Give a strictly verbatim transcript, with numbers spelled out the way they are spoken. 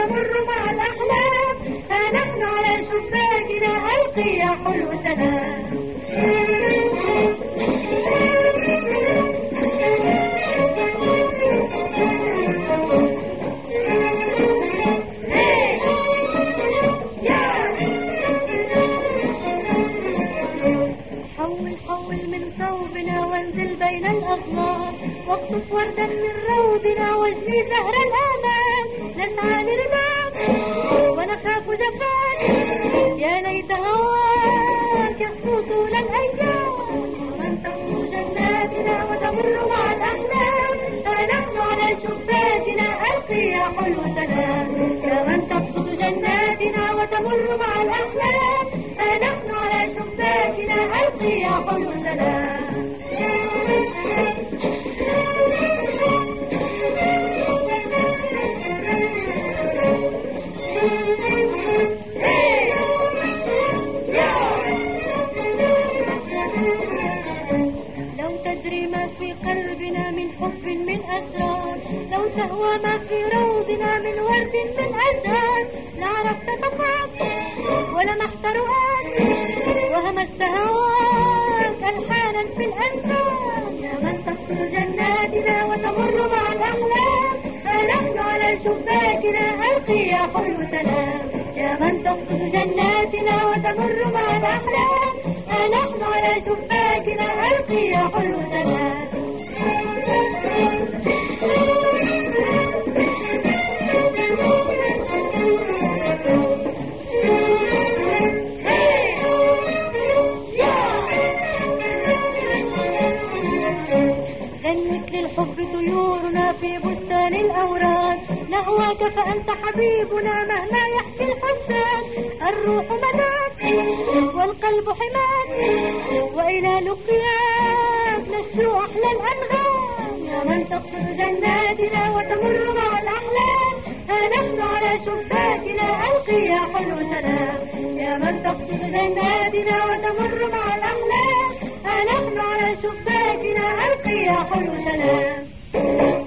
وتمر مع الأحلام، ها نحن على شباكنا ألقي يا حلو سلام. حول حول من ثوبنا وانزل بين الأغصان، واقطف وردا من روضنا واجني زهر الآمان. نسعى لرماك ونخاف جفاك، يا ليت هواك يصفو طول الأيام. ومن تخطو جناتنا وتمر مع الأحلام، ها نحن على شباكنا ألقي يا حلو سلام. يا من تقصد جناتنا وتمر مع الأحلام، ها نحن على شباكنا ألقي يا حلو سلام. لو تدري ما في قلبنا من حب من أسرار، لو تهوى ما في روضنا من ورد من أزهار، لعرفت تفاق ولمحت رؤاك وهمست هواك ألحانا في الأنفاق. يا من تقصد جناتنا وتمر مع الأحلام، ها نحن على شباكنا ألقي يا حلو سلام. يا من تقصد جناتنا وتمر مع الأحلام، ها نحن على شباكنا ألقي يا حلو سلام. غنت للحب طيورنا في بستان الأوراد، نهواك فأنت حبيبنا مهما يحكي الحسان. الروح مداك والقلب حماك، وإلى لقياك نشر أحلى الأنغام. يا من تقصد جناتنا وتمر مع الأحلام، ها نحن على شباكنا ألقي يا حلو سلام. يا من تقصد جناتنا وتمر مع الأحلام، ها نحن على شباكنا ألقي يا حلو سلام.